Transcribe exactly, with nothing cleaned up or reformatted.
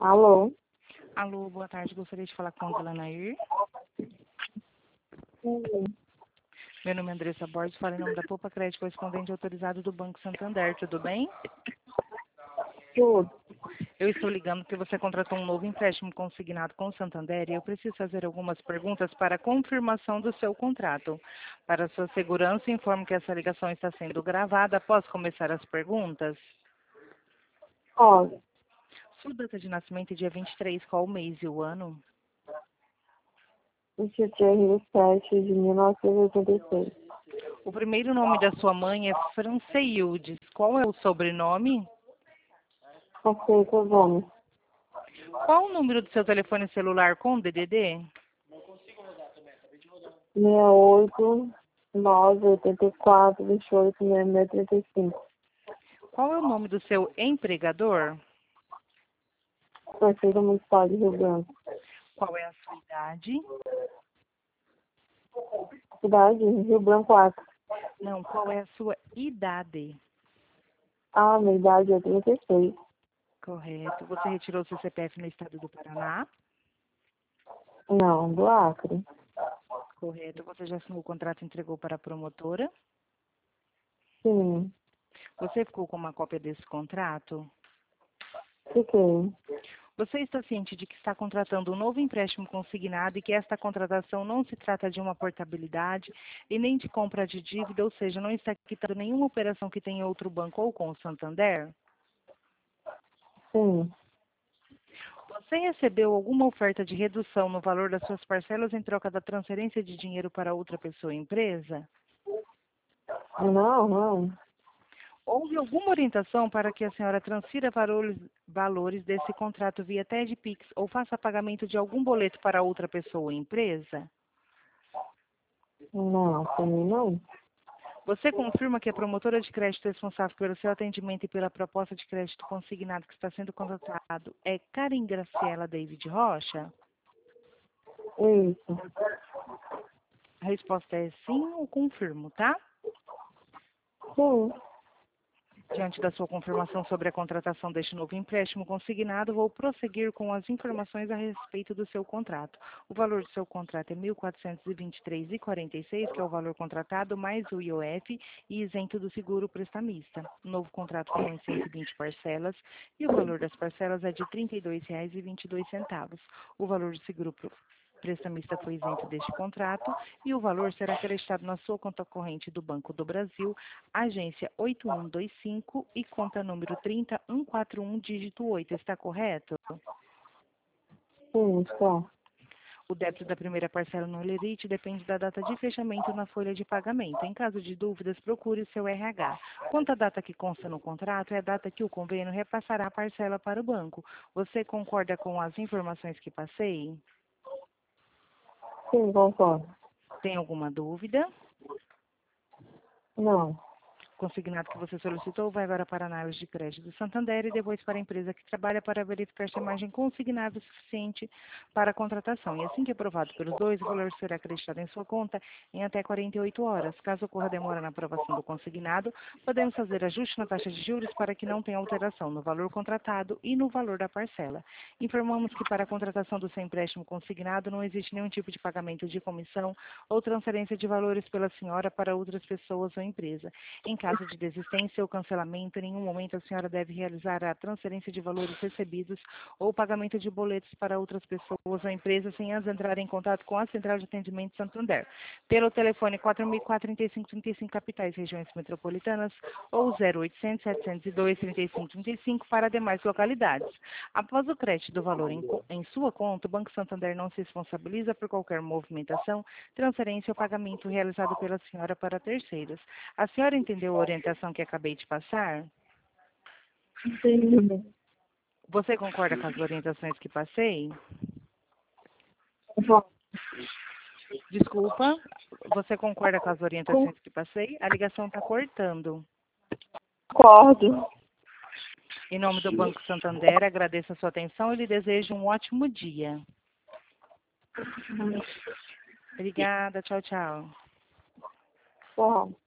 Alô? Alô, boa tarde. Gostaria de falar com a dona Nair. Sim. Meu nome é Andressa Borges, falo em nome da Poupa Crédito, correspondente autorizado do Banco Santander. Tudo bem? Tudo. Eu estou ligando porque você contratou um novo empréstimo consignado com o Santander e eu preciso fazer algumas perguntas para a confirmação do seu contrato. Para sua segurança, informo que essa ligação está sendo gravada. Posso começar as perguntas? Olha, Sua data de nascimento é dia vinte e três, qual o mês e o ano? vinte e três de sete de mil novecentos e oitenta e seis. O primeiro nome da sua mãe é Franceildes. Qual é o sobrenome? Conceito Gomes. Qual o número do seu telefone celular com D D D? seis oito nove oito quatro dois oito seis seis três cinco. Qual é o nome do seu empregador? Prefeito Municipal de Rio Branco. Qual é a sua idade? Cidade Rio Branco quatro. Não, qual é a sua idade? Ah, minha idade é trinta e seis. Correto. Você retirou seu C P F no estado do Paraná? Não, do Acre. Correto. Você já assinou o contrato e entregou para a promotora? Sim. Você ficou com uma cópia desse contrato? Fiquei. Você está ciente de que está contratando um novo empréstimo consignado e que esta contratação não se trata de uma portabilidade e nem de compra de dívida, ou seja, não está quitando nenhuma operação que tenha outro banco ou com o Santander? Sim. Você recebeu alguma oferta de redução no valor das suas parcelas em troca da transferência de dinheiro para outra pessoa ou empresa? Não, não. Houve alguma orientação para que a senhora transfira valores, valores desse contrato via TEDPix ou faça pagamento de algum boleto para outra pessoa ou empresa? Não, também não. Você confirma que a promotora de crédito responsável pelo seu atendimento e pela proposta de crédito consignado que está sendo contratado é Karen Graciela David Rocha? Isso. A resposta é sim ou confirmo, tá? Sim. Diante da sua confirmação sobre a contratação deste novo empréstimo consignado, vou prosseguir com as informações a respeito do seu contrato. O valor do seu contrato é mil quatrocentos e vinte e três reais e quarenta e seis centavos, que é o valor contratado, mais o I O F e isento do seguro prestamista. O novo contrato tem em cento e vinte parcelas e o valor das parcelas é de trinta e dois reais e vinte e dois centavos. O valor do seguro prestamista foi isento deste contrato e o valor será acreditado na sua conta corrente do Banco do Brasil, agência oito um dois cinco e conta número trinta um quatro um, dígito oito. Está correto? Sim, está. O débito da primeira parcela no lerite depende da data de fechamento na folha de pagamento. Em caso de dúvidas, procure o seu R H. Quanto à data que consta no contrato, é a data que o convênio repassará a parcela para o banco. Você concorda com as informações que passei? Sim, concordo. Tem alguma dúvida? Não. Consignado que você solicitou vai agora para a análise de crédito do Santander e depois para a empresa que trabalha para verificar se a margem consignada é suficiente para a contratação. E assim que aprovado pelos dois, o valor será acreditado em sua conta em até quarenta e oito horas. Caso ocorra demora na aprovação do consignado, podemos fazer ajuste na taxa de juros para que não tenha alteração no valor contratado e no valor da parcela. Informamos que para a contratação do seu empréstimo consignado não existe nenhum tipo de pagamento de comissão ou transferência de valores pela senhora para outras pessoas ou empresa. Em caso de desistência ou cancelamento, em nenhum momento a senhora deve realizar a transferência de valores recebidos ou pagamento de boletos para outras pessoas ou empresas sem antes entrar em contato com a Central de Atendimento Santander, pelo telefone quatro mil quatrocentos e trinta e cinco, trinta e cinco capitais, regiões metropolitanas ou zero oitocentos, setecentos e dois, trinta e cinco, trinta e cinco para demais localidades. Após o crédito do valor em, em sua conta, o Banco Santander não se responsabiliza por qualquer movimentação, transferência ou pagamento realizado pela senhora para terceiros. A senhora entendeu a orientação que acabei de passar? Sim. Você concorda com as orientações que passei? Desculpa, você concorda com as orientações que passei? A ligação está cortando. Concordo. Em nome do Banco Santander, agradeço a sua atenção e lhe desejo um ótimo dia. Obrigada, tchau, tchau. Tchau.